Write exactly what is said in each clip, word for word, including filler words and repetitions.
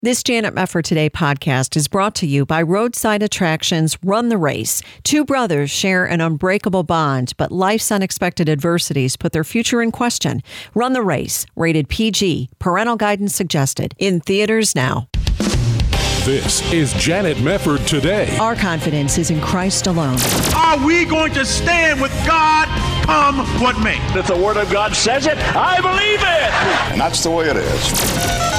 This Janet Mefford Today podcast is brought to you by Roadside Attractions Run the Race. Two brothers share an unbreakable bond, but life's unexpected adversities put their future in question. Run the Race, rated P G, parental guidance suggested, in theaters now. This is Janet Mefford Today. Our confidence is in Christ alone. Are we going to stand with God come what may? If the Word of God says it, I believe it. And that's the way it is.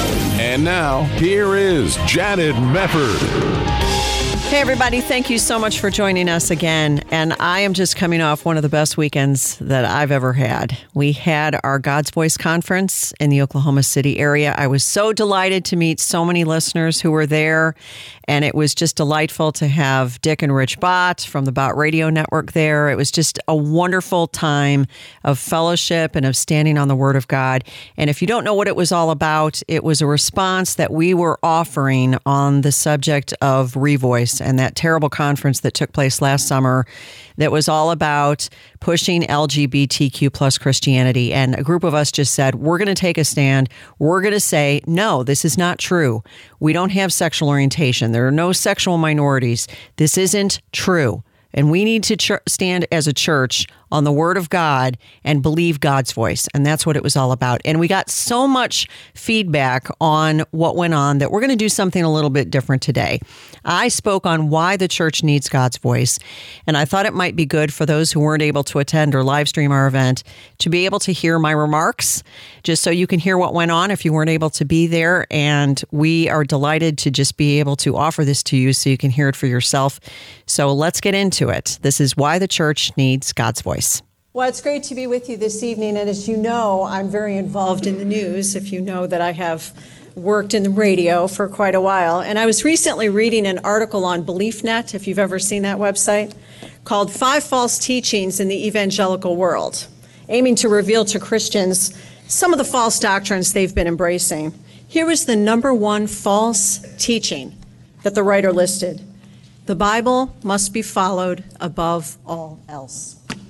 And now, here is Janet Mefford. Hey, everybody. Thank you so much for joining us again. And I am just coming off one of the best weekends that I've ever had. We had our God's Voice conference in the Oklahoma City area. I was so delighted to meet so many listeners who were there. And it was just delightful to have Dick and Rich Bott from the Bott Radio Network there. It was just a wonderful time of fellowship and of standing on the Word of God. And if you don't know what it was all about, it was a response that we were offering on the subject of Revoice and that terrible conference that took place last summer that was all about pushing L G B T Q plus Christianity. And a group of us just said, we're going to take a stand. We're going to say, no, this is not true. We don't have sexual orientation. There are no sexual minorities. This isn't true. And we need to ch- stand as a church on the Word of God and believe God's voice. And that's what it was all about. And we got so much feedback on what went on that we're going to do something a little bit different today. I spoke on why the church needs God's voice. And I thought it might be good for those who weren't able to attend or live stream our event to be able to hear my remarks, just so you can hear what went on if you weren't able to be there. And we are delighted to just be able to offer this to you so you can hear it for yourself. So let's get into it. This is why the church needs God's voice. Well, it's great to be with you this evening. And as you know, I'm very involved in the news, if you know that I have worked in the radio for quite a while. And I was recently reading an article on BeliefNet, if you've ever seen that website, called Five False Teachings in the Evangelical World, aiming to reveal to Christians some of the false doctrines they've been embracing. Here was the number one false teaching that the writer listed. The Bible must be followed above all else.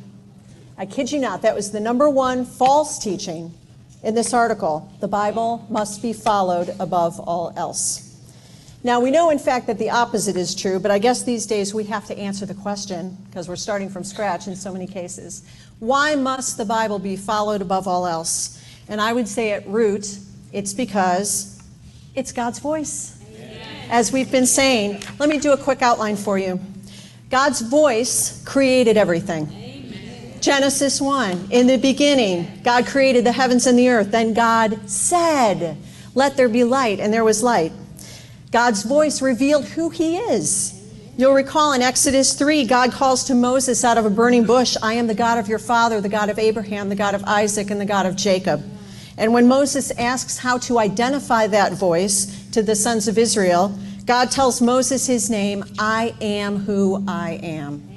I kid you not, that was the number one false teaching in this article. The Bible must be followed above all else. Now, we know, in fact, that the opposite is true, but I guess these days we have to answer the question, because we're starting from scratch in so many cases. Why must the Bible be followed above all else? And I would say at root, it's because it's God's voice. As we've been saying, let me do a quick outline for you. God's voice created everything. Amen. Genesis one, in the beginning, God created the heavens and the earth. Then God said, let there be light, and there was light. God's voice revealed who he is. You'll recall in Exodus three, God calls to Moses out of a burning bush, I am the God of your father, the God of Abraham, the God of Isaac, and the God of Jacob. And when Moses asks how to identify that voice to the sons of Israel, God tells Moses his name, I am who I am.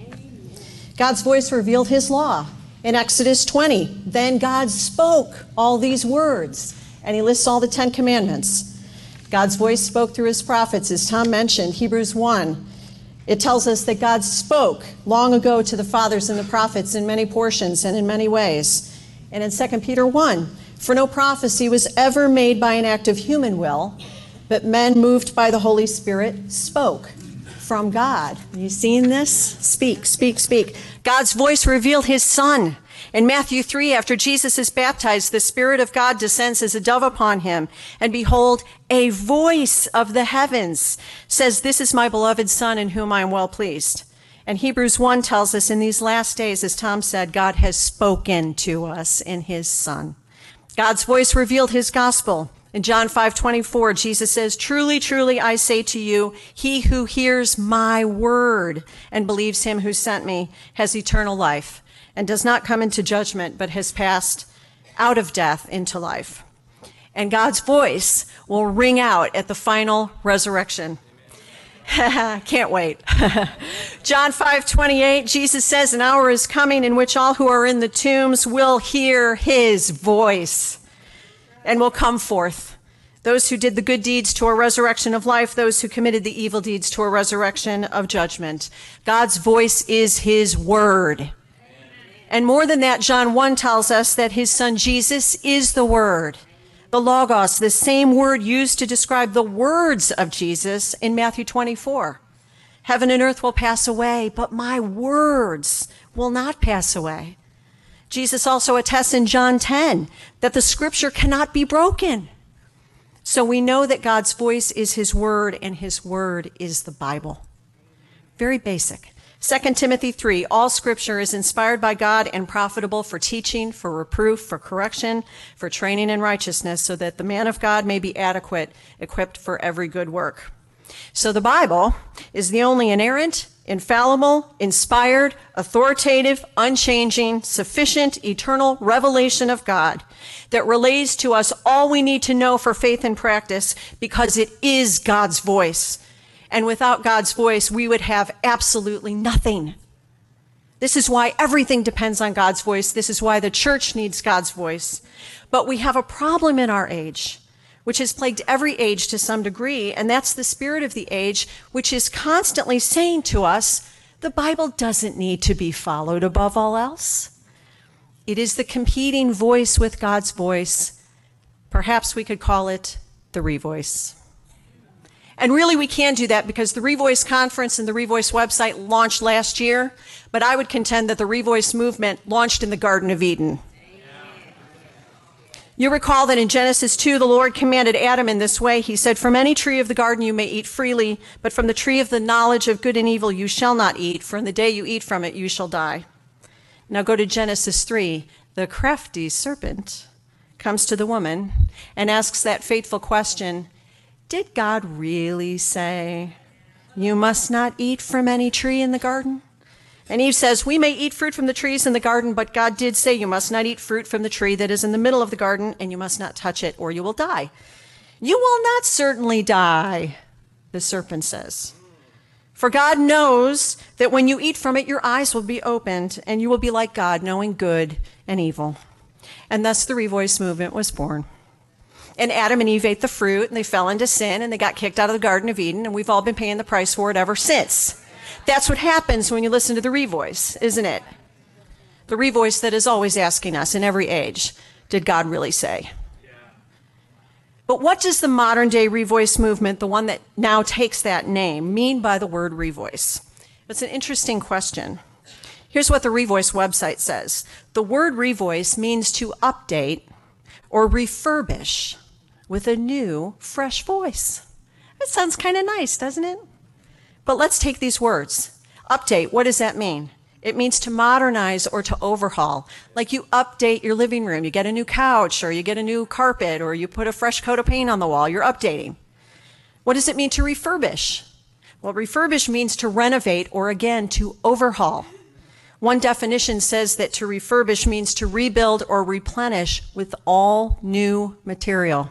God's voice revealed his law. In Exodus twenty, then God spoke all these words, and he lists all the Ten Commandments. God's voice spoke through his prophets, as Tom mentioned. Hebrews one, it tells us that God spoke long ago to the fathers and the prophets in many portions and in many ways. And in Second Peter one, for no prophecy was ever made by an act of human will, but men moved by the Holy Spirit spoke from God. Are you seeing this? Speak, speak, speak. God's voice revealed his Son. In Matthew three, after Jesus is baptized, the Spirit of God descends as a dove upon him. And behold, a voice of the heavens says, this is my beloved Son in whom I am well pleased. And Hebrews one tells us in these last days, as Tom said, God has spoken to us in his Son. God's voice revealed his gospel. In John five twenty-four, Jesus says, truly, truly, I say to you, he who hears my word and believes him who sent me has eternal life and does not come into judgment, but has passed out of death into life. And God's voice will ring out at the final resurrection. Can't wait. John five twenty-eight, Jesus says, an hour is coming in which all who are in the tombs will hear his voice and will come forth. Those who did the good deeds to a resurrection of life, those who committed the evil deeds to a resurrection of judgment. God's voice is his word. And more than that, John one tells us that his Son Jesus is the Word. The Logos, the same word used to describe the words of Jesus in Matthew twenty-four. Heaven and earth will pass away, but my words will not pass away. Jesus also attests in John ten that the scripture cannot be broken. So we know that God's voice is his word, and his word is the Bible. Very basic. Second Timothy three, all scripture is inspired by God and profitable for teaching, for reproof, for correction, for training in righteousness, so that the man of God may be adequate, equipped for every good work. So the Bible is the only inerrant, infallible, inspired, authoritative, unchanging, sufficient, eternal revelation of God that relays to us all we need to know for faith and practice, because it is God's voice. And without God's voice, we would have absolutely nothing. This is why everything depends on God's voice. This is why the church needs God's voice. But we have a problem in our age, which has plagued every age to some degree, and that's the spirit of the age, which is constantly saying to us, the Bible doesn't need to be followed above all else. It is the competing voice with God's voice. Perhaps we could call it the Revoice. And really, we can do that because the Revoice Conference and the Revoice website launched last year, but I would contend that the Revoice movement launched in the Garden of Eden. You recall that in Genesis two, the Lord commanded Adam in this way. He said, from any tree of the garden you may eat freely, but from the tree of the knowledge of good and evil you shall not eat, for in the day you eat from it you shall die. Now go to Genesis three. The crafty serpent comes to the woman and asks that fateful question, did God really say, you must not eat from any tree in the garden? And Eve says, we may eat fruit from the trees in the garden, but God did say you must not eat fruit from the tree that is in the middle of the garden, and you must not touch it, or you will die. You will not certainly die, the serpent says. For God knows that when you eat from it, your eyes will be opened, and you will be like God, knowing good and evil. And thus the Revoice movement was born. And Adam and Eve ate the fruit, and they fell into sin, and they got kicked out of the Garden of Eden, and we've all been paying the price for it ever since. That's what happens when you listen to the Revoice, isn't it? The Revoice that is always asking us in every age, did God really say? Yeah. But what does the modern day Revoice movement, the one that now takes that name, mean by the word Revoice? It's an interesting question. Here's what the Revoice website says. The word Revoice means to update or refurbish with a new, fresh voice. That sounds kind of nice, doesn't it? But let's take these words. Update, what does that mean? It means to modernize or to overhaul. Like you update your living room, you get a new couch, or you get a new carpet, or you put a fresh coat of paint on the wall, you're updating. What does it mean to refurbish? Well, refurbish means to renovate or, again, to overhaul. One definition says that to refurbish means to rebuild or replenish with all new material.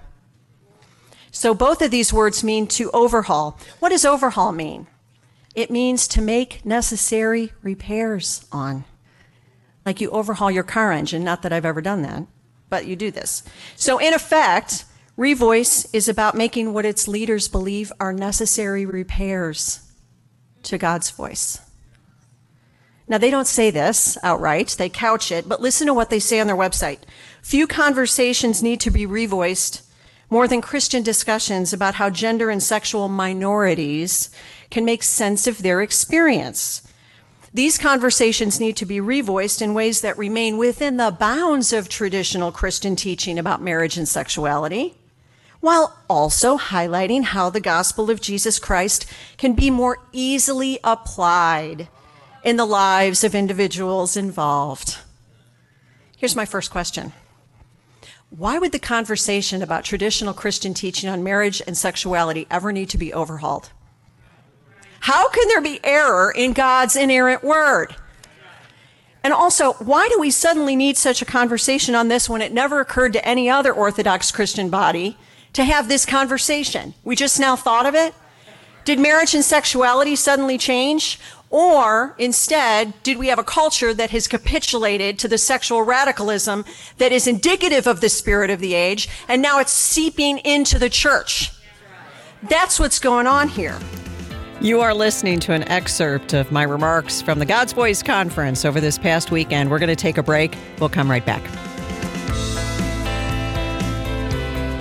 So both of these words mean to overhaul. What does overhaul mean? It means to make necessary repairs on. Like you overhaul your car engine, not that I've ever done that, but you do this. So in effect, Revoice is about making what its leaders believe are necessary repairs to God's voice. Now, they don't say this outright, they couch it, but listen to what they say on their website. Few conversations need to be revoiced more than Christian discussions about how gender and sexual minorities can make sense of their experience. These conversations need to be revoiced in ways that remain within the bounds of traditional Christian teaching about marriage and sexuality, while also highlighting how the gospel of Jesus Christ can be more easily applied in the lives of individuals involved. Here's my first question. Why would the conversation about traditional Christian teaching on marriage and sexuality ever need to be overhauled? How can there be error in God's inerrant word? And also, why do we suddenly need such a conversation on this when it never occurred to any other Orthodox Christian body to have this conversation? We just now thought of it? Did marriage and sexuality suddenly change? Or instead, did we have a culture that has capitulated to the sexual radicalism that is indicative of the spirit of the age, and now it's seeping into the church? That's what's going on here. You are listening to an excerpt of my remarks from the God's Voice Conference over this past weekend. We're going to take a break. We'll come right back.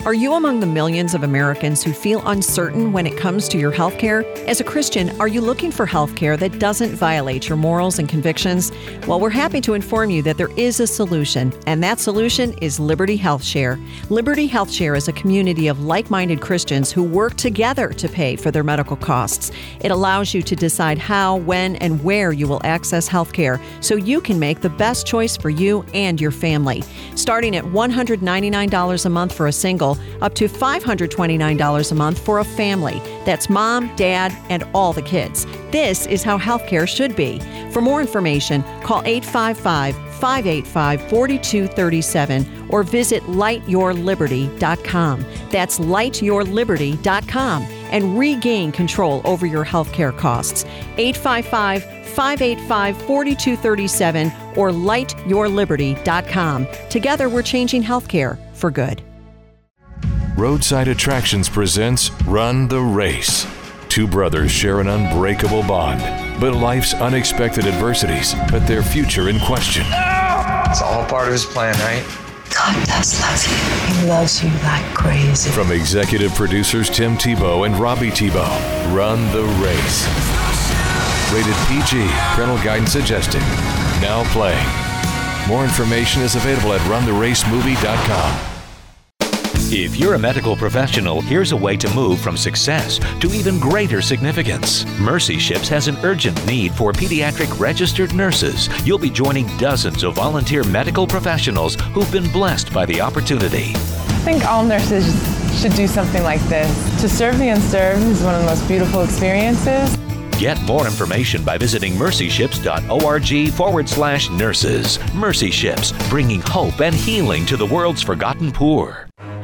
Are you among the millions of Americans who feel uncertain when it comes to your health care? As a Christian, are you looking for health care that doesn't violate your morals and convictions? Well, we're happy to inform you that there is a solution, and that solution is Liberty Health Share. Liberty Health Share is a community of like-minded Christians who work together to pay for their medical costs. It allows you to decide how, when, and where you will access health care so you can make the best choice for you and your family. Starting at one hundred ninety-nine dollars a month for a single, up to five hundred twenty-nine dollars a month for a family. That's mom, dad, and all the kids. This is how healthcare should be. For more information, call eight five five, five eight five, four two three seven or visit light your liberty dot com. That's light your liberty dot com and regain control over your healthcare costs. eight five five, five eight five, four two three seven or light your liberty dot com. Together, we're changing healthcare for good. Roadside Attractions presents Run the Race. Two brothers share an unbreakable bond, but life's unexpected adversities put their future in question. It's all part of his plan, right? God does love you. He loves you like crazy. From executive producers Tim Tebow and Robbie Tebow, Run the Race. Rated P G, parental guidance suggested. Now playing. More information is available at run the race movie dot com. If you're a medical professional, here's a way to move from success to even greater significance. Mercy Ships has an urgent need for pediatric registered nurses. You'll be joining dozens of volunteer medical professionals who've been blessed by the opportunity. I think all nurses should do something like this. To serve the unserved is one of the most beautiful experiences. Get more information by visiting mercyships.org forward slash nurses. Mercy Ships, bringing hope and healing to the world's forgotten poor.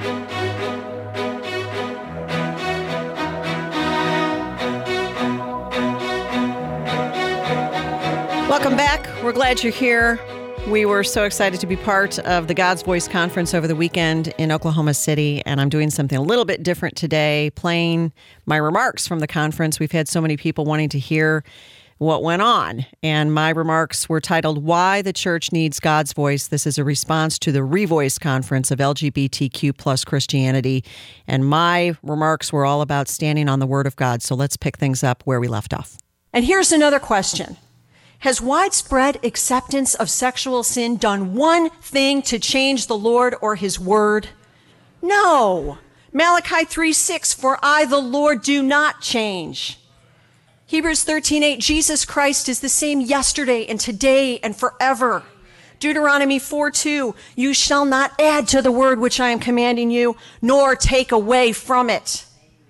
Welcome back. We're glad you're here. We were so excited to be part of the God's Voice Conference over the weekend in Oklahoma City, and I'm doing something a little bit different today, playing my remarks from the conference. We've had so many people wanting to hear what went on, and my remarks were titled, Why the Church Needs God's Voice. This is a response to the Revoice Conference of L G B T Q plus Christianity, and my remarks were all about standing on the Word of God. So let's pick things up where we left off. And here's another question. Has widespread acceptance of sexual sin done one thing to change the Lord or his word? No. Malachi three six, for I, the Lord, do not change. Hebrews thirteen eight, Jesus Christ is the same yesterday and today and forever. Deuteronomy four two, you shall not add to the word which I am commanding you, nor take away from it.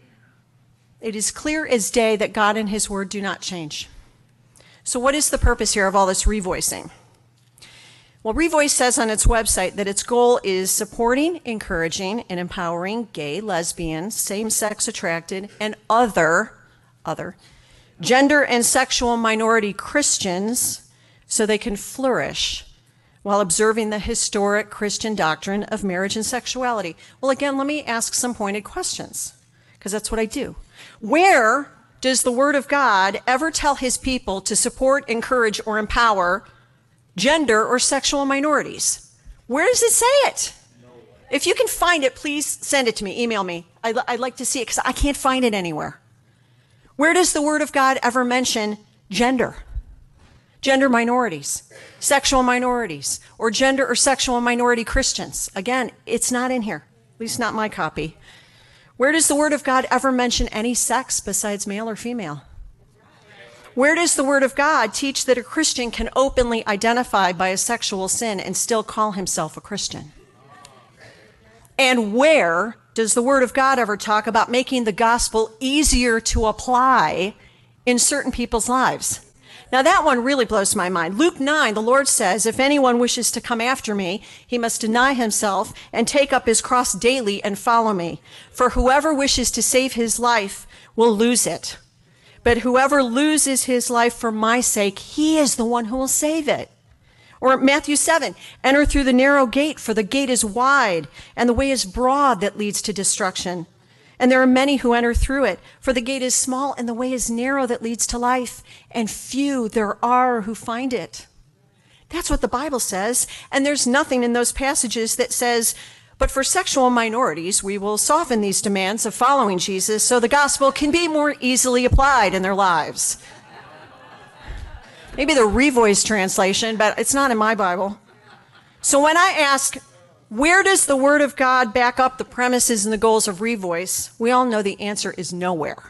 It is clear as day that God and his word do not change. So what is the purpose here of all this revoicing? Well, Revoice says on its website that its goal is supporting, encouraging, and empowering gay, lesbian, same-sex attracted, and other, other, gender and sexual minority Christians so they can flourish while observing the historic Christian doctrine of marriage and sexuality. Well, again, let me ask some pointed questions, because that's what I do. Where does the Word of God ever tell his people to support, encourage, or empower gender or sexual minorities? Where does it say it? If you can find it, please send it to me, email me. I'd, I'd like to see it because I can't find it anywhere. Where does the Word of God ever mention gender? Gender minorities, sexual minorities, or gender or sexual minority Christians? Again, it's not in here, at least not my copy. Where does the Word of God ever mention any sex besides male or female? Where does the Word of God teach that a Christian can openly identify by a sexual sin and still call himself a Christian? And where does the Word of God ever talk about making the gospel easier to apply in certain people's lives? Now that one really blows my mind. Luke nine, the Lord says, if anyone wishes to come after me, he must deny himself and take up his cross daily and follow me. For whoever wishes to save his life will lose it. But whoever loses his life for my sake, he is the one who will save it. Or Matthew seven, enter through the narrow gate, for the gate is wide and the way is broad that leads to destruction. And there are many who enter through it, for the gate is small and the way is narrow that leads to life, and few there are who find it. That's what the Bible says, and there's nothing in those passages that says, But for sexual minorities, we will soften these demands of following Jesus so the gospel can be more easily applied in their lives. Maybe the Revoice translation, but it's not in my Bible. So when I ask, where does the Word of God back up the premises and the goals of Revoice, we all know the answer is nowhere.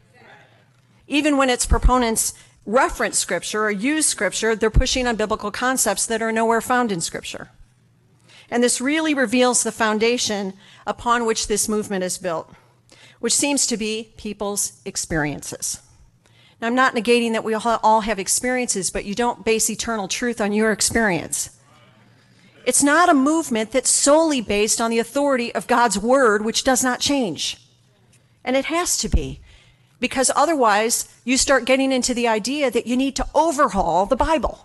Even when its proponents reference Scripture or use Scripture, they're pushing on biblical concepts that are nowhere found in Scripture. And this really reveals the foundation upon which this movement is built, which seems to be people's experiences. Now, I'm not negating that we all have experiences, but you don't base eternal truth on your experience. It's not a movement that's solely based on the authority of God's word, which does not change. And it has to be, because otherwise you start getting into the idea that you need to overhaul the Bible.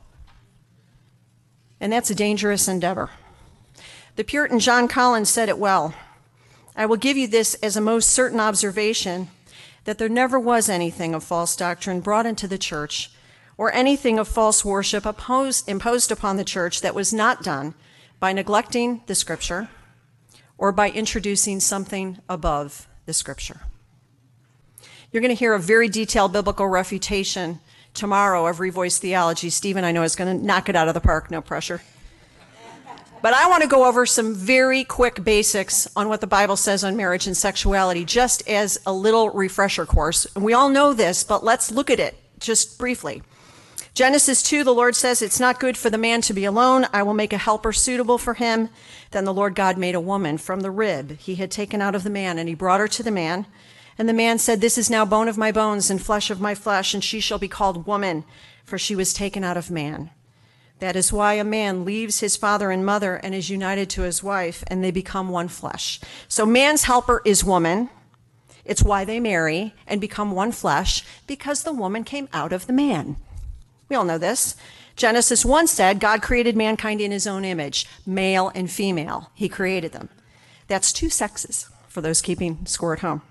And that's a dangerous endeavor. The Puritan John Collins said it well. I will give you this as a most certain observation, that there never was anything of false doctrine brought into the church, or anything of false worship opposed, imposed upon the church that was not done by neglecting the Scripture or by introducing something above the Scripture. You're going to hear a very detailed biblical refutation tomorrow of Revoice theology. Stephen, I know, is going to knock it out of the park, no pressure. But I want to go over some very quick basics on what the Bible says on marriage and sexuality, just as a little refresher course. And we all know this, but let's look at it just briefly. Genesis two, the Lord says, it's not good for the man to be alone. I will make a helper suitable for him. Then the Lord God made a woman from the rib he had taken out of the man, and he brought her to the man. And the man said, this is now bone of my bones and flesh of my flesh, and she shall be called woman, for she was taken out of man. That is why a man leaves his father and mother and is united to his wife, and they become one flesh. So man's helper is woman. It's why they marry and become one flesh, because the woman came out of the man. We all know this. Genesis one said God created mankind in his own image, male and female. He created them. That's two sexes, for those keeping score at home.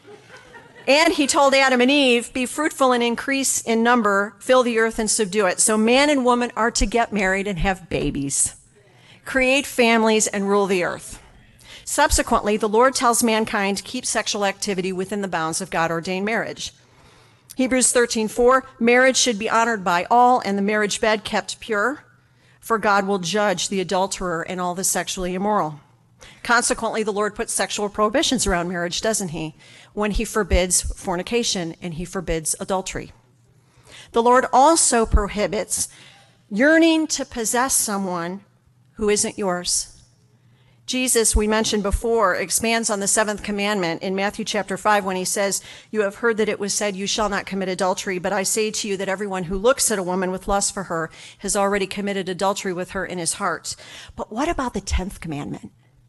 And he told Adam and Eve, be fruitful and increase in number, fill the earth and subdue it. So man and woman are to get married and have babies, create families and rule the earth. Subsequently, the Lord tells mankind to keep sexual activity within the bounds of God-ordained marriage. Hebrews thirteen four, marriage should be honored by all and the marriage bed kept pure, for God will judge the adulterer and all the sexually immoral. Consequently, the Lord puts sexual prohibitions around marriage, doesn't he? When he forbids fornication and he forbids adultery. The Lord also prohibits yearning to possess someone who isn't yours. Jesus, we mentioned before, expands on the seventh commandment in Matthew chapter five when he says, you have heard that it was said, you shall not commit adultery, but I say to you that everyone who looks at a woman with lust for her has already committed adultery with her in his heart. But what about the tenth commandment?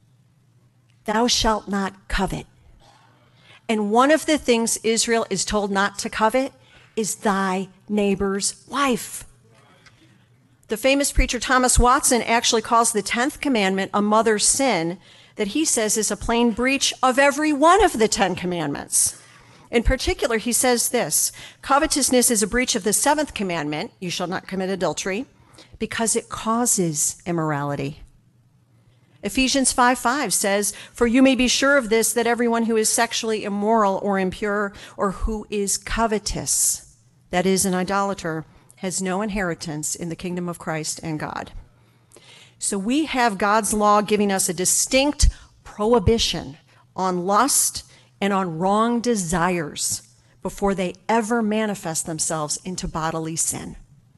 Thou shalt not covet. And one of the things Israel is told not to covet is thy neighbor's wife. The famous preacher Thomas Watson actually calls the tenth commandment a mother's sin that he says is a plain breach of every one of the Ten Commandments. In particular, he says this, covetousness is a breach of the seventh commandment, you shall not commit adultery, because it causes immorality. Ephesians five five says, for you may be sure of this, that everyone who is sexually immoral or impure or who is covetous, that is an idolater, has no inheritance in the kingdom of Christ and God. So we have God's law giving us a distinct prohibition on lust and on wrong desires before they ever manifest themselves into bodily sin.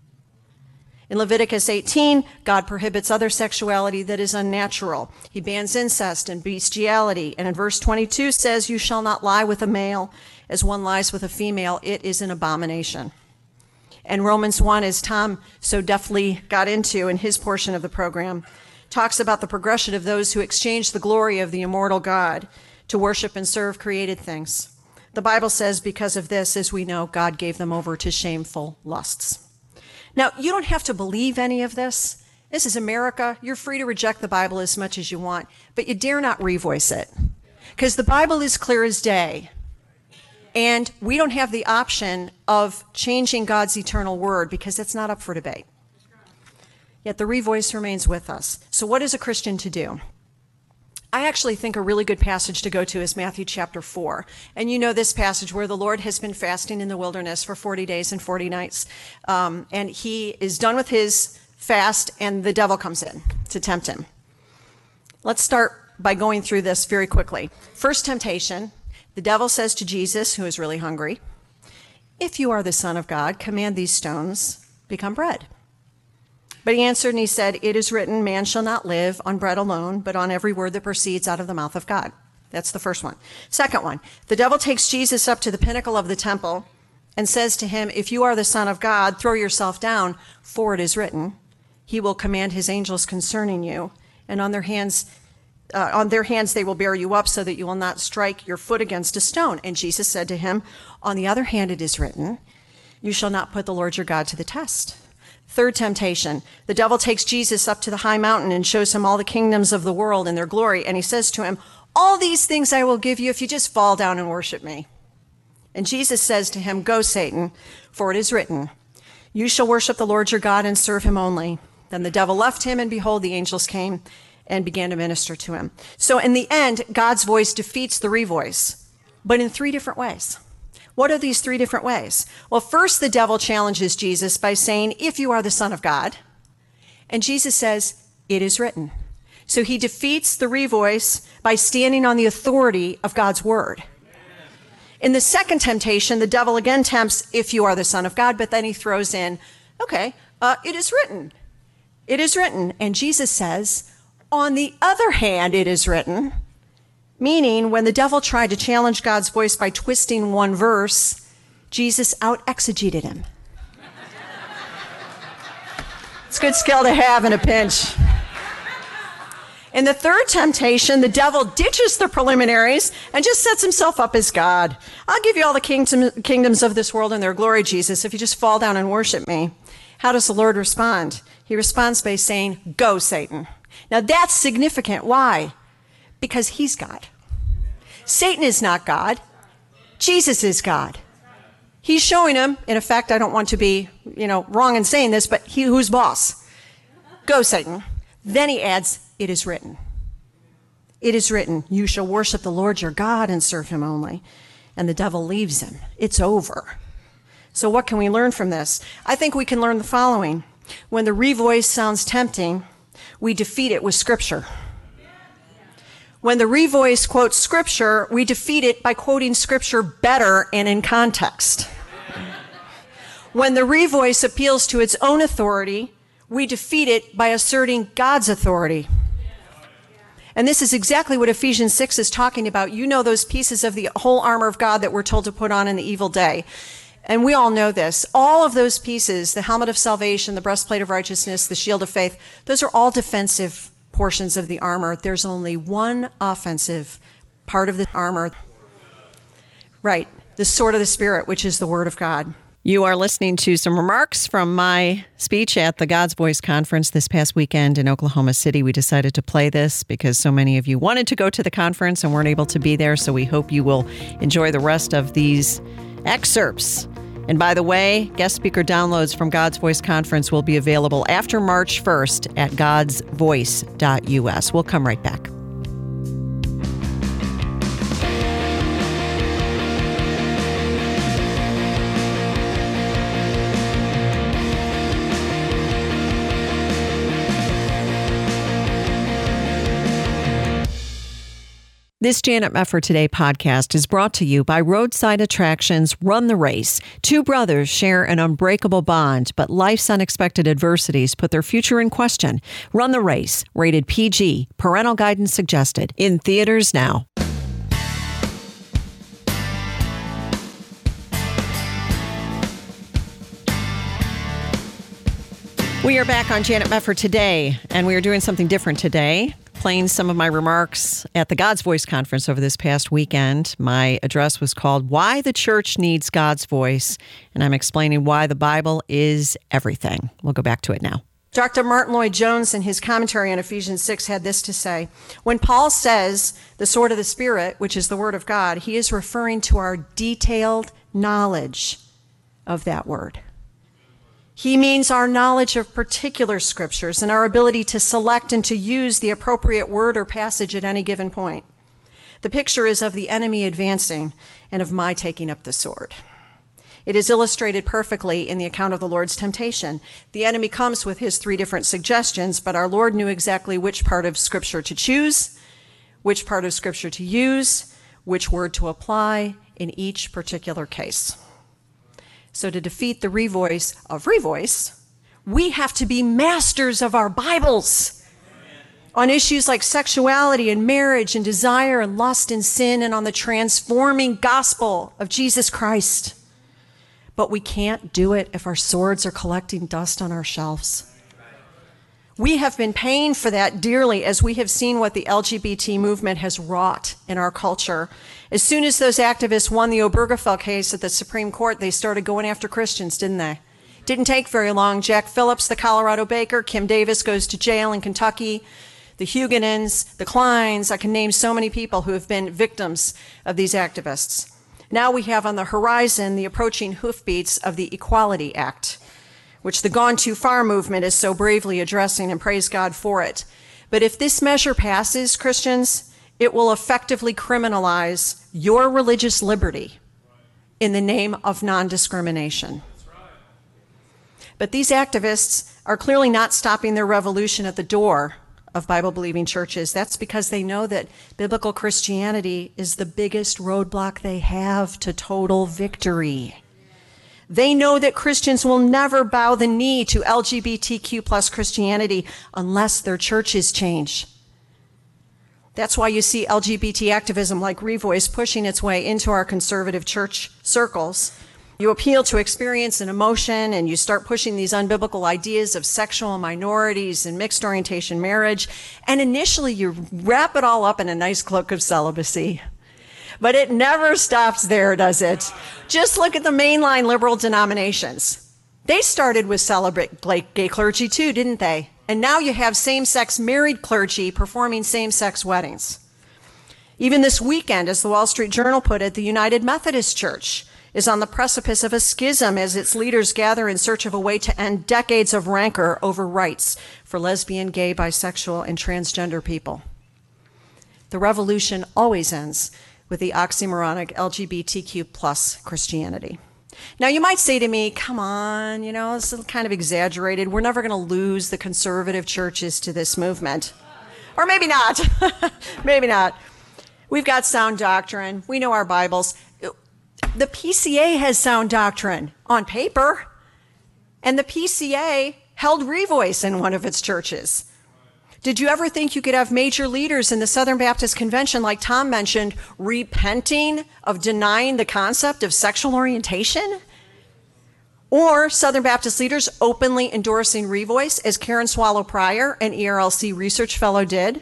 In Leviticus eighteen, God prohibits other sexuality that is unnatural. He bans incest and bestiality. And in verse twenty-two says, you shall not lie with a male as one lies with a female. It is an abomination. And Romans one, as Tom so deftly got into in his portion of the program, talks about the progression of those who exchange the glory of the immortal God to worship and serve created things. The Bible says because of this, as we know, God gave them over to shameful lusts. Now, you don't have to believe any of this. This is America. You're free to reject the Bible as much as you want, but you dare not revoice it, because the Bible is clear as day. And we don't have the option of changing God's eternal word because it's not up for debate. Yet the revoice remains with us. So what is a Christian to do? I actually think a really good passage to go to is Matthew chapter four. And you know this passage where the Lord has been fasting in the wilderness for forty days and forty nights. Um, and he is done with his fast and the devil comes in to tempt him. Let's start by going through this very quickly. First temptation, the devil says to Jesus, who is really hungry, "If you are the Son of God, command these stones become bread." But he answered and he said, "It is written, man shall not live on bread alone, but on every word that proceeds out of the mouth of God." That's the first one. Second one, the devil takes Jesus up to the pinnacle of the temple and says to him, "If you are the Son of God, throw yourself down, for it is written, he will command his angels concerning you, and on their hands uh, on their hands they will bear you up so that you will not strike your foot against a stone." And Jesus said to him, "On the other hand, it is written, you shall not put the Lord your God to the test." Third temptation, the devil takes Jesus up to the high mountain and shows him all the kingdoms of the world and their glory. And he says to him, "All these things I will give you if you just fall down and worship me." And Jesus says to him, "Go, Satan, for it is written, you shall worship the Lord your God and serve him only." Then the devil left him, and behold, the angels came and began to minister to him. So in the end, God's voice defeats the re-voice, but in three different ways. What are these three different ways? Well, first, the devil challenges Jesus by saying, "If you are the Son of God." And Jesus says, "It is written." So he defeats the re-voice by standing on the authority of God's word. In the second temptation, the devil again tempts, "If you are the Son of God," but then he throws in, okay, uh, it is written. It is written. And Jesus says, "On the other hand, it is written." Meaning, when the devil tried to challenge God's voice by twisting one verse, Jesus out-exegeted him. It's a good skill to have in a pinch. In the third temptation, the devil ditches the preliminaries and just sets himself up as God. "I'll give you all the kingdom, kingdoms of this world and their glory, Jesus, if you just fall down and worship me." How does the Lord respond? He responds by saying, "Go, Satan." Now that's significant. Why? Because he's God. Satan is not God. Jesus is God. He's showing him, in effect, I don't want to be, you know, wrong in saying this, but he who's boss. "Go, Satan." Then he adds, "It is written." It is written, you shall worship the Lord your God and serve him only. And the devil leaves him. It's over. So what can we learn from this? I think we can learn the following. When the re-voice sounds tempting, we defeat it with Scripture. When the re-voice quotes Scripture, we defeat it by quoting Scripture better and in context. When the re-voice appeals to its own authority, we defeat it by asserting God's authority. And this is exactly what Ephesians six is talking about. You know those pieces of the whole armor of God that we're told to put on in the evil day. And we all know this. All of those pieces, the helmet of salvation, the breastplate of righteousness, the shield of faith, those are all defensive portions of the armor. There's only one offensive part of the armor. Right, the sword of the Spirit, which is the Word of God. You are listening to some remarks from my speech at the God's Voice Conference this past weekend in Oklahoma City. We decided to play this because so many of you wanted to go to the conference and weren't able to be there, so we hope you will enjoy the rest of these excerpts. And by the way, guest speaker downloads from God's Voice Conference will be available after March first at gods voice dot u s. We'll come right back. This Janet Mefford Today podcast is brought to you by Roadside Attractions Run the Race. Two brothers share an unbreakable bond, but life's unexpected adversities put their future in question. Run the Race, rated P G, parental guidance suggested, in theaters now. We are back on Janet Mefford Today, and we are doing something different today. Playing some of my remarks at the God's Voice Conference over this past weekend. My address was called Why the Church Needs God's Voice, and I'm explaining why the Bible is everything. We'll go back to it now. Doctor Martin Lloyd-Jones, in his commentary on Ephesians six, had this to say. When Paul says the sword of the Spirit, which is the Word of God, he is referring to our detailed knowledge of that Word. He means our knowledge of particular scriptures and our ability to select and to use the appropriate word or passage at any given point. The picture is of the enemy advancing and of my taking up the sword. It is illustrated perfectly in the account of the Lord's temptation. The enemy comes with his three different suggestions, but our Lord knew exactly which part of Scripture to choose, which part of Scripture to use, which word to apply in each particular case. So to defeat the revoice of revoice, we have to be masters of our Bibles on issues like sexuality and marriage and desire and lust and sin, and on the transforming gospel of Jesus Christ. But we can't do it if our swords are collecting dust on our shelves. We have been paying for that dearly as we have seen what the L G B T movement has wrought in our culture. As soon as those activists won the Obergefell case at the Supreme Court, they started going after Christians, didn't they? Didn't take very long. Jack Phillips, the Colorado baker, Kim Davis goes to jail in Kentucky, the Huguenons, the Kleins. I can name so many people who have been victims of these activists. Now we have on the horizon the approaching hoofbeats of the Equality Act, which the Gone Too Far movement is so bravely addressing, and praise God for it. But if this measure passes, Christians, it will effectively criminalize your religious liberty in the name of non-discrimination. But these activists are clearly not stopping their revolution at the door of Bible-believing churches. That's because they know that biblical Christianity is the biggest roadblock they have to total victory. They know that Christians will never bow the knee to L G B T Q plus Christianity unless their churches change. That's why you see L G B T activism like Revoice pushing its way into our conservative church circles. You appeal to experience and emotion, and you start pushing these unbiblical ideas of sexual minorities and mixed orientation marriage, and initially you wrap it all up in a nice cloak of celibacy. But it never stops there, does it? Just look at the mainline liberal denominations. They started with celibate gay clergy too, didn't they? And now you have same-sex married clergy performing same-sex weddings. Even this weekend, as the Wall Street Journal put it, the United Methodist Church is on the precipice of a schism as its leaders gather in search of a way to end decades of rancor over rights for lesbian, gay, bisexual, and transgender people. The revolution always ends with the oxymoronic L G B T Q plus Christianity. Now, you might say to me, come on, you know, it's kind of exaggerated. We're never going to lose the conservative churches to this movement. Or maybe not. Maybe not. We've got sound doctrine. We know our Bibles. The P C A has sound doctrine on paper, and the P C A held Revoice in one of its churches. Did you ever think you could have major leaders in the Southern Baptist Convention, like Tom mentioned, repenting of denying the concept of sexual orientation? Or Southern Baptist leaders openly endorsing Revoice, as Karen Swallow Pryor, an E R L C research fellow, did?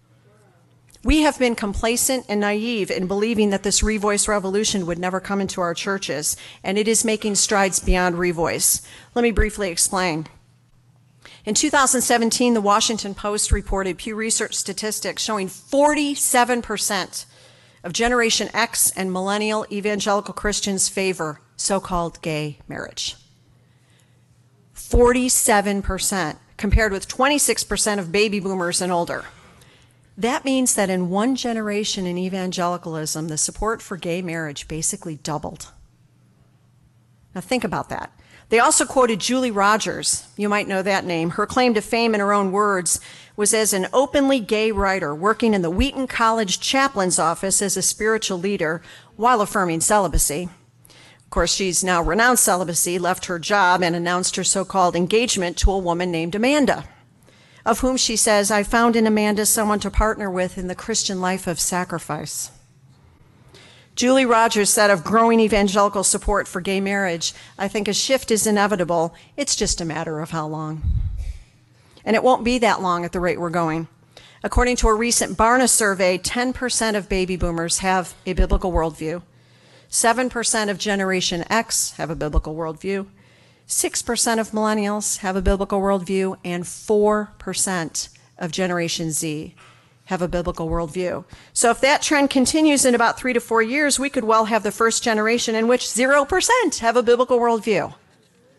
We have been complacent and naive in believing that this Revoice revolution would never come into our churches, and it is making strides beyond Revoice. Let me briefly explain. In two thousand seventeen, the Washington Post reported Pew Research statistics showing forty-seven percent of Generation X and millennial evangelical Christians favor so-called gay marriage. forty-seven percent, compared with twenty-six percent of baby boomers and older. That means that in one generation in evangelicalism, the support for gay marriage basically doubled. Now think about that. They also quoted Julie Rogers. You might know that name. Her claim to fame, in her own words, was as an openly gay writer working in the Wheaton College chaplain's office as a spiritual leader while affirming celibacy. Of course, she's now renounced celibacy, left her job, and announced her so-called engagement to a woman named Amanda, of whom she says, I found in Amanda someone to partner with in the Christian life of sacrifice. Julie Rogers said of growing evangelical support for gay marriage, I think a shift is inevitable. It's just a matter of how long. And it won't be that long at the rate we're going. According to a recent Barna survey, ten percent of baby boomers have a biblical worldview. seven percent of Generation X have a biblical worldview. six percent of millennials have a biblical worldview, and four percent of Generation Z have a biblical worldview. So if that trend continues in about three to four years, we could well have the first generation in which zero percent have a biblical worldview.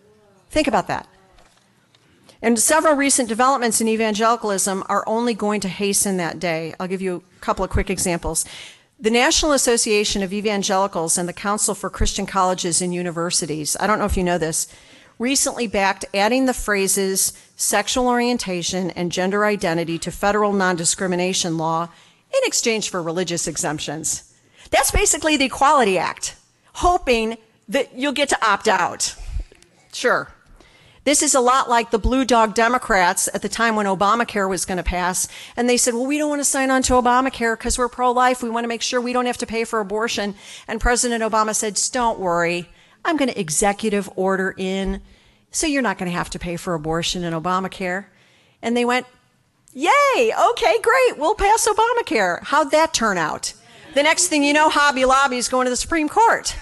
Think about that. And several recent developments in evangelicalism are only going to hasten that day. I'll give you a couple of quick examples. The National Association of Evangelicals and the Council for Christian Colleges and Universities, I don't know if you know this, recently backed adding the phrases sexual orientation and gender identity to federal non-discrimination law in exchange for religious exemptions. That's basically the Equality Act, hoping that you'll get to opt out. Sure. This is a lot like the Blue Dog Democrats at the time when Obamacare was going to pass. And they said, well, we don't want to sign on to Obamacare because we're pro-life. We want to make sure we don't have to pay for abortion. And President Obama said, don't worry. I'm going to executive order in, so you're not going to have to pay for abortion in Obamacare. And they went, yay, okay, great, we'll pass Obamacare. How'd that turn out? The next thing you know, Hobby Lobby is going to the Supreme Court.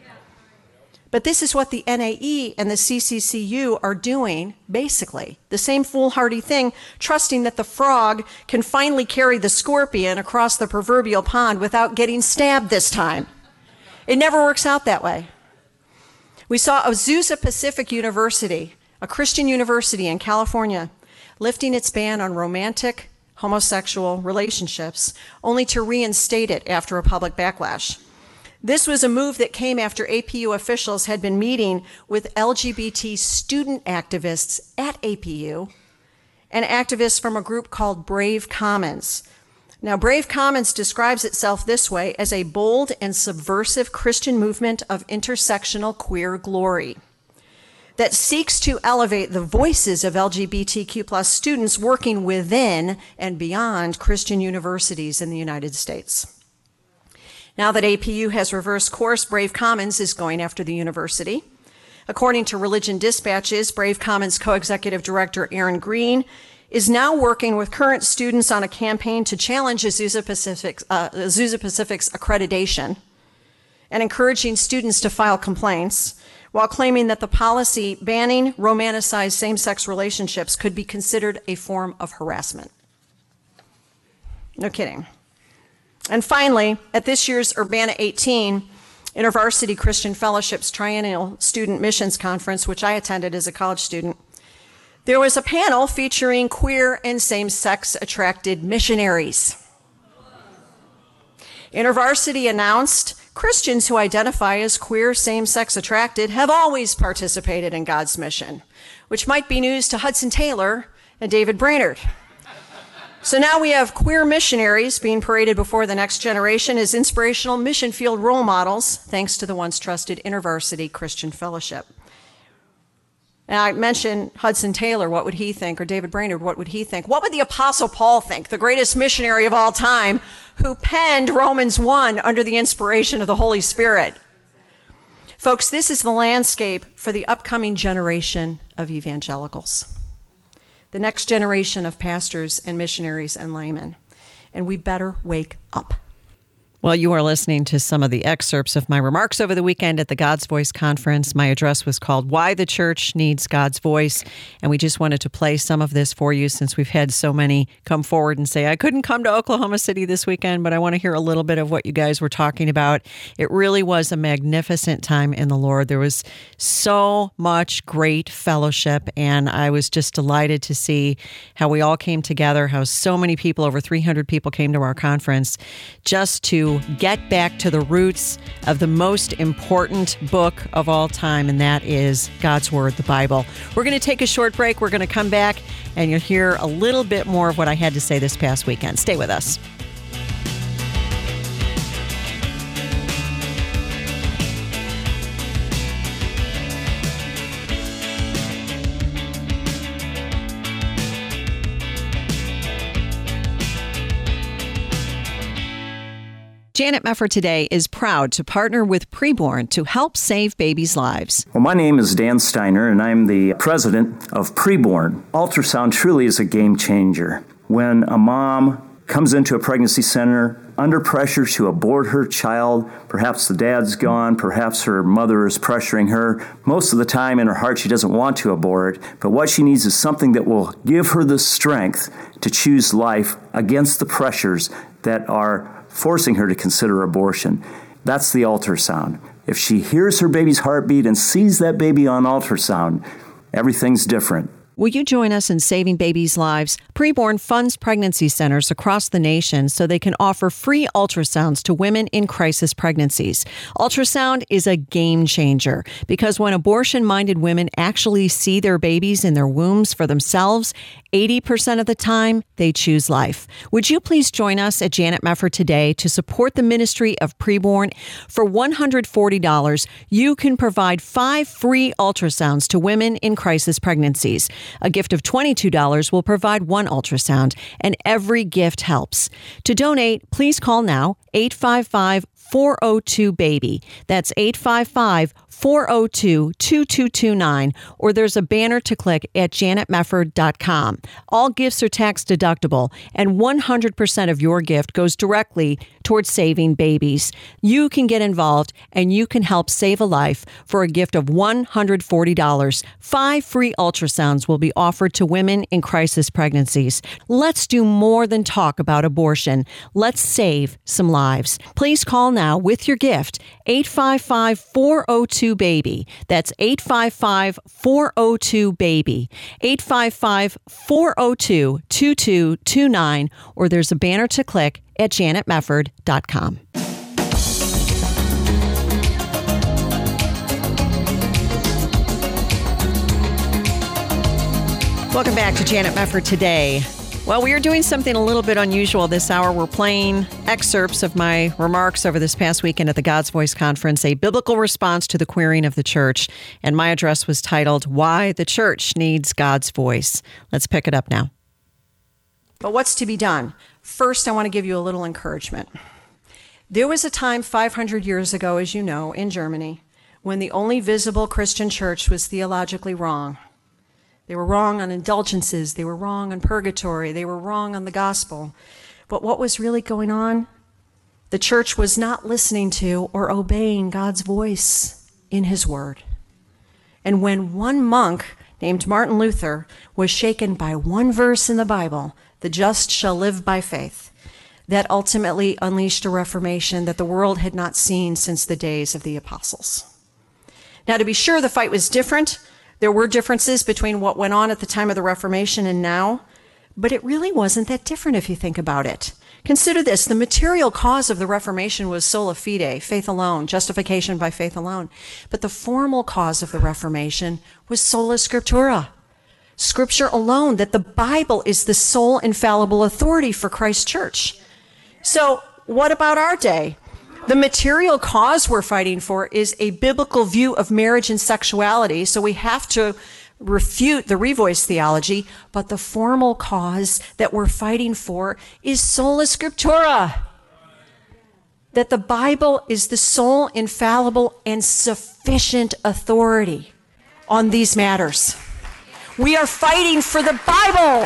But this is what the N A E and the C C C U are doing, basically. The same foolhardy thing, trusting that the frog can finally carry the scorpion across the proverbial pond without getting stabbed this time. It never works out that way. We saw Azusa Pacific University, a Christian university in California, lifting its ban on romantic homosexual relationships, only to reinstate it after a public backlash. This was a move that came after A P U officials had been meeting with L G B T student activists at A P U and activists from a group called Brave Commons. Now, Brave Commons describes itself this way as a bold and subversive Christian movement of intersectional queer glory that seeks to elevate the voices of L G B T Q plus students working within and beyond Christian universities in the United States. Now that A P U has reversed course, Brave Commons is going after the university. According to Religion Dispatches, Brave Commons co-executive director Aaron Green is now working with current students on a campaign to challenge Azusa Pacific's, uh, Azusa Pacific's accreditation and encouraging students to file complaints, while claiming that the policy banning romanticized same-sex relationships could be considered a form of harassment. No kidding. And finally, at this year's Urbana eighteen, InterVarsity Christian Fellowship's Triennial Student Missions Conference, which I attended as a college student, there was a panel featuring queer and same-sex attracted missionaries. InterVarsity announced Christians who identify as queer, same-sex attracted have always participated in God's mission, which might be news to Hudson Taylor and David Brainerd. So now we have queer missionaries being paraded before the next generation as inspirational mission field role models, thanks to the once trusted InterVarsity Christian Fellowship. And I mentioned Hudson Taylor, what would he think? Or David Brainerd, what would he think? What would the Apostle Paul think, the greatest missionary of all time, who penned Romans one under the inspiration of the Holy Spirit? Folks, this is the landscape for the upcoming generation of evangelicals. The next generation of pastors and missionaries and laymen. And we better wake up. Well, you are listening to some of the excerpts of my remarks over the weekend at the God's Voice Conference. My address was called Why the Church Needs God's Voice, and we just wanted to play some of this for you since we've had so many come forward and say, I couldn't come to Oklahoma City this weekend, but I want to hear a little bit of what you guys were talking about. It really was a magnificent time in the Lord. There was so much great fellowship, and I was just delighted to see how we all came together, how so many people, over three hundred people, came to our conference just to get back to the roots of the most important book of all time, and that is God's Word, the Bible. We're going to take a short break. We're going to come back, and you'll hear a little bit more of what I had to say this past weekend. Stay with us. Janet Meffer today is proud to partner with Preborn to help save babies' lives. Well, my name is Dan Steiner, and I'm the president of Preborn. Ultrasound truly is a game changer. When a mom comes into a pregnancy center under pressure to abort her child, perhaps the dad's gone, perhaps her mother is pressuring her. Most of the time in her heart she doesn't want to abort, but what she needs is something that will give her the strength to choose life against the pressures that are forcing her to consider abortion. That's the ultrasound. If she hears her baby's heartbeat and sees that baby on ultrasound, Everything's different. Will you join us in saving babies' lives? Preborn funds pregnancy centers across the nation so they can offer free ultrasounds to women in crisis pregnancies. Ultrasound is a game changer because when abortion-minded women actually see their babies in their wombs for themselves, eighty percent of the time, they choose life. Would you please join us at Janet Mefford today to support the ministry of Preborn? For one hundred forty dollars, you can provide five free ultrasounds to women in crisis pregnancies. A gift of twenty-two dollars will provide one ultrasound, and every gift helps. To donate, please call now, eight five five, four oh two, BABY. That's eight five five, four oh two, two two two nine, or there's a banner to click at janet mefford dot com. All gifts are tax deductible, and one hundred percent of your gift goes directly towards saving babies. You can get involved, and you can help save a life for a gift of one hundred forty dollars. Five free ultrasounds will be offered to women in crisis pregnancies. Let's do more than talk about abortion. Let's save some lives. Please call now with your gift, eight five five, four oh two, BABY. That's eight five five, four oh two, BABY. eight five five, four oh two, two two two nine, or there's a banner to click at janet mefford dot com. Welcome back to Janet Mefford Today. Well, we are doing something a little bit unusual this hour. We're playing excerpts of my remarks over this past weekend at the God's Voice Conference, a biblical response to the queering of the church. And my address was titled, Why the Church Needs God's Voice. Let's pick it up now. But what's to be done? First, I want to give you a little encouragement. There was a time five hundred years ago, as you know, in Germany, when the only visible Christian church was theologically wrong. They were wrong on indulgences. They were wrong on purgatory. They were wrong on the gospel. But what was really going on? The church was not listening to or obeying God's voice in his word. And when one monk named Martin Luther was shaken by one verse in the Bible, the just shall live by faith, that ultimately unleashed a reformation that the world had not seen since the days of the apostles. Now, to be sure, the fight was different. There were differences between what went on at the time of the Reformation and now, but it really wasn't that different if you think about it. Consider this, the material cause of the Reformation was sola fide, faith alone, justification by faith alone. But the formal cause of the Reformation was sola scriptura, Scripture alone, that the Bible is the sole infallible authority for Christ's church. So what about our day? The material cause we're fighting for is a biblical view of marriage and sexuality, so we have to refute the revoice theology, but the formal cause that we're fighting for is sola scriptura, that the Bible is the sole infallible and sufficient authority on these matters. We are fighting for the Bible.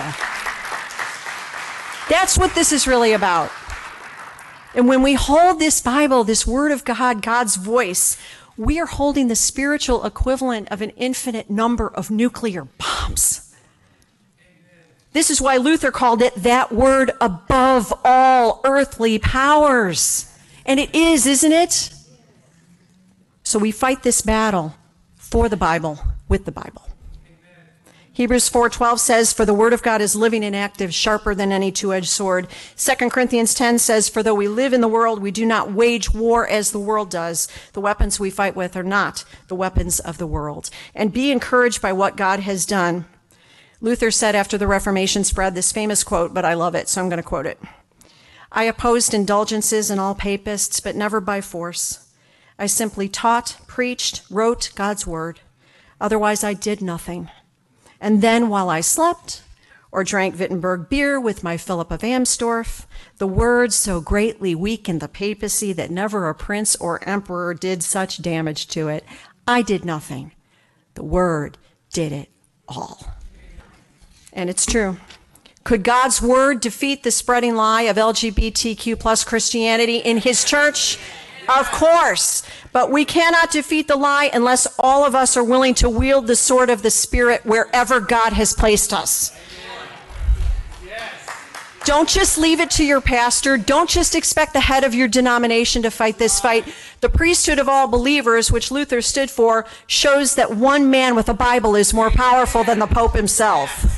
That's what this is really about. And when we hold this Bible, this Word of God, God's voice, we are holding the spiritual equivalent of an infinite number of nuclear bombs. This is why Luther called it that word above all earthly powers. And it is, isn't it? So we fight this battle for the Bible, with the Bible. Hebrews four twelve says, for the word of God is living and active, sharper than any two-edged sword. Second Corinthians ten says, for though we live in the world, we do not wage war as the world does. The weapons we fight with are not the weapons of the world. And be encouraged by what God has done. Luther said after the Reformation spread this famous quote, but I love it, so I'm going to quote it. I opposed indulgences in all papists, but never by force. I simply taught, preached, wrote God's word. Otherwise, I did nothing. And then while I slept or drank Wittenberg beer with my Philip of Amsdorf, the word so greatly weakened the papacy that never a prince or emperor did such damage to it. I did nothing. The word did it all. And it's true. Could God's word defeat the spreading lie of L G B T Q plus Christianity in his church? Of course, but we cannot defeat the lie unless all of us are willing to wield the sword of the Spirit wherever God has placed us. Don't just leave it to your pastor. Don't just expect the head of your denomination to fight this fight. The priesthood of all believers, which Luther stood for, shows that one man with a Bible is more powerful than the Pope himself.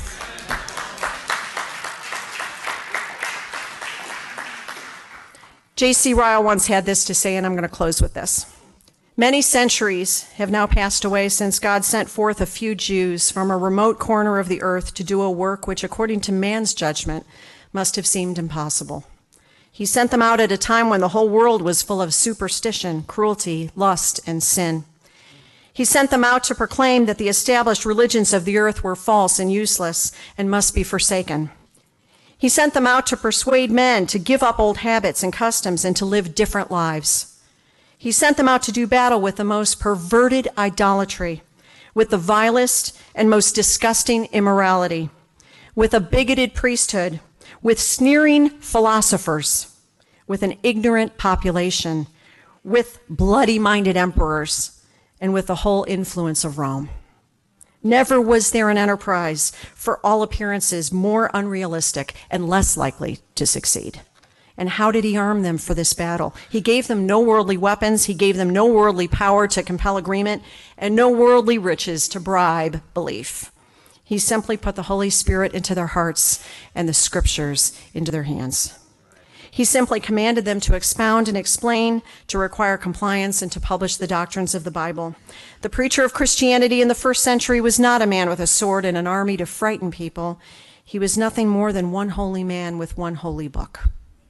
J C Ryle once had this to say, and I'm going to close with this. Many centuries have now passed away since God sent forth a few Jews from a remote corner of the earth to do a work which, according to man's judgment, must have seemed impossible. He sent them out at a time when the whole world was full of superstition, cruelty, lust, and sin. He sent them out to proclaim that the established religions of the earth were false and useless and must be forsaken. He sent them out to persuade men to give up old habits and customs and to live different lives. He sent them out to do battle with the most perverted idolatry, with the vilest and most disgusting immorality, with a bigoted priesthood, with sneering philosophers, with an ignorant population, with bloody-minded emperors, and with the whole influence of Rome. Never was there an enterprise, for all appearances, more unrealistic and less likely to succeed. And how did he arm them for this battle? He gave them no worldly weapons, he gave them no worldly power to compel agreement, and no worldly riches to bribe belief. He simply put the Holy Spirit into their hearts and the scriptures into their hands. He simply commanded them to expound and explain, to require compliance, and to publish the doctrines of the Bible. The preacher of Christianity in the first century was not a man with a sword and an army to frighten people. He was nothing more than one holy man with one holy book.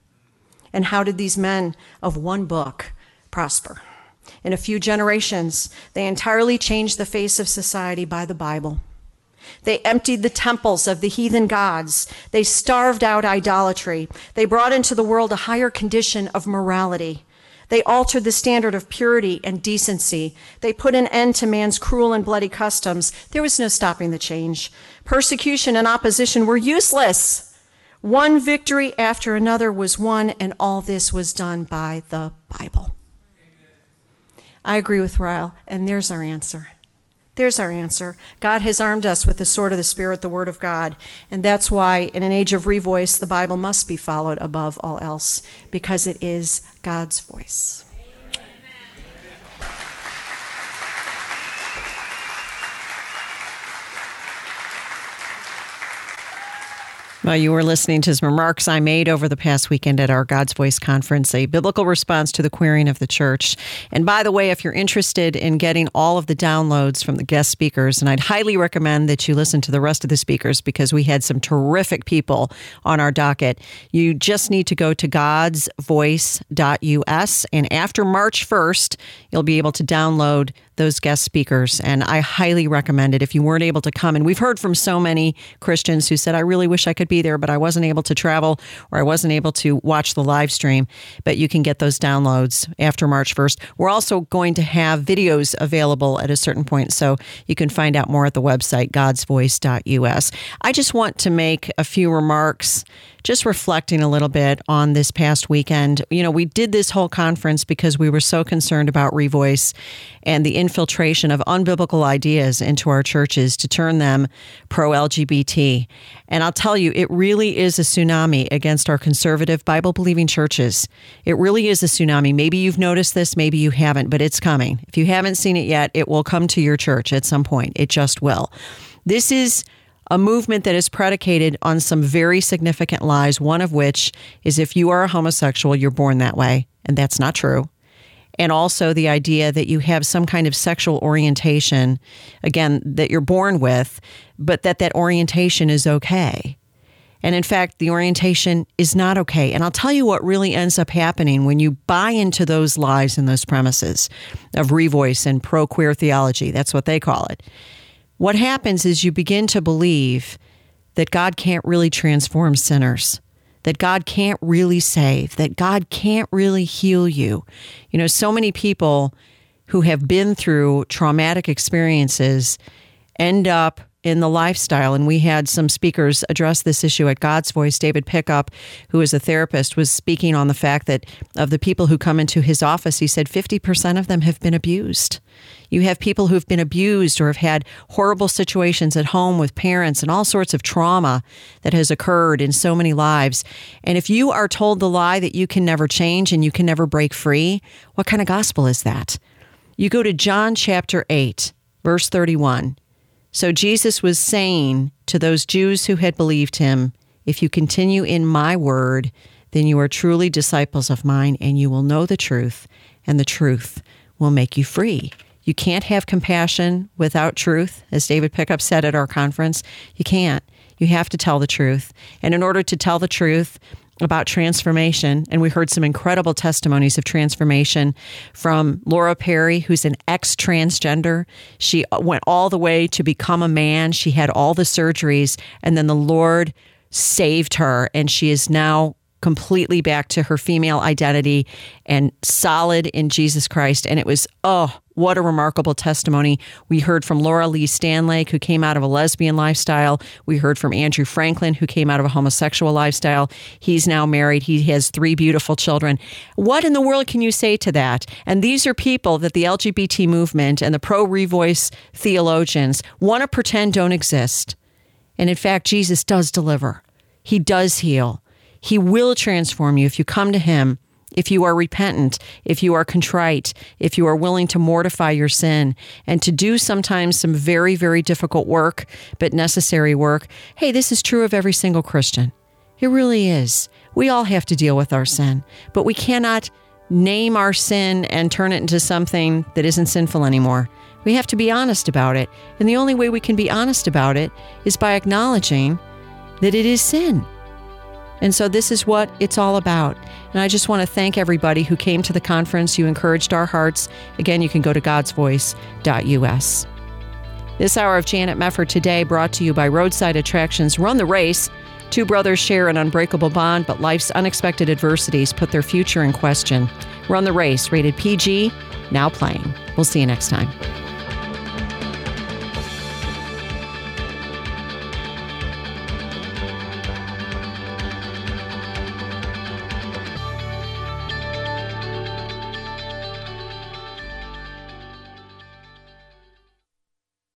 And how did these men of one book prosper? In a few generations, they entirely changed the face of society by the Bible. They emptied the temples of the heathen gods. They starved out idolatry. They brought into the world a higher condition of morality. They altered the standard of purity and decency. They put an end to man's cruel and bloody customs. There was no stopping the change. Persecution and opposition were useless. One victory after another was won, and all this was done by the Bible. I agree with Ryle, and there's our answer. There's our answer. God has armed us with the sword of the Spirit, the Word of God. And that's why in an age of revoice, the Bible must be followed above all else, because it is God's voice. Well, you were listening to some remarks I made over the past weekend at our God's Voice conference, a biblical response to the queering of the church. And by the way, if you're interested in getting all of the downloads from the guest speakers, and I'd highly recommend that you listen to the rest of the speakers because we had some terrific people on our docket, you just need to go to gods voice dot u s. And after March first, you'll be able to download those guest speakers. And I highly recommend it if you weren't able to come. And we've heard from so many Christians who said, I really wish I could be there, but I wasn't able to travel or I wasn't able to watch the live stream. But you can get those downloads after March first. We're also going to have videos available at a certain point, so you can find out more at the website, gods voice dot u s. I just want to make a few remarks, just reflecting a little bit on this past weekend. You know, we did this whole conference because we were so concerned about Revoice and the infiltration of unbiblical ideas into our churches to turn them pro-L G B T. And I'll tell you, it really is a tsunami against our conservative Bible-believing churches. It really is a tsunami. Maybe you've noticed this, maybe you haven't, but it's coming. If you haven't seen it yet, it will come to your church at some point. It just will. This is a movement that is predicated on some very significant lies, one of which is if you are a homosexual, you're born that way, and that's not true. And also the idea that you have some kind of sexual orientation, again, that you're born with, but that that orientation is okay. And in fact, the orientation is not okay. And I'll tell you what really ends up happening when you buy into those lies and those premises of Revoice and pro-queer theology. That's what they call it. What happens is you begin to believe that God can't really transform sinners, that God can't really save, that God can't really heal you. You know, so many people who have been through traumatic experiences end up in the lifestyle. And we had some speakers address this issue at God's Voice. David Pickup, who is a therapist, was speaking on the fact that of the people who come into his office, he said fifty percent of them have been abused. You have people who've been abused or have had horrible situations at home with parents and all sorts of trauma that has occurred in so many lives. And if you are told the lie that you can never change and you can never break free, what kind of gospel is that? You go to John chapter eight, verse thirty-one. So Jesus was saying to those Jews who had believed him, if you continue in my word, then you are truly disciples of mine, and you will know the truth, and the truth will make you free. You can't have compassion without truth, as David Pickup said at our conference. You can't. You have to tell the truth. And in order to tell the truth about transformation, and we heard some incredible testimonies of transformation from Laura Perry, who's an ex-transgender. She went all the way to become a man. She had all the surgeries, and then the Lord saved her, and she is now completely back to her female identity and solid in Jesus Christ. And it was, oh, what a remarkable testimony. We heard from Laura Lee Stanlake, who came out of a lesbian lifestyle. We heard from Andrew Franklin, who came out of a homosexual lifestyle. He's now married. He has three beautiful children. What in the world can you say to that? And these are people that the L G B T movement and the pro-revoice theologians want to pretend don't exist. And in fact, Jesus does deliver. He does heal. He will transform you if you come to him, if you are repentant, if you are contrite, if you are willing to mortify your sin and to do sometimes some very, very difficult work, but necessary work. Hey, this is true of every single Christian. It really is. We all have to deal with our sin, but we cannot name our sin and turn it into something that isn't sinful anymore. We have to be honest about it. And the only way we can be honest about it is by acknowledging that it is sin. And so this is what it's all about. And I just want to thank everybody who came to the conference. You encouraged our hearts. Again, you can go to gods voice dot u s. This hour of Janet Mefford Today brought to you by Roadside Attractions. Run the race. Two brothers share an unbreakable bond, but life's unexpected adversities put their future in question. Run the race, rated P G, now playing. We'll see you next time.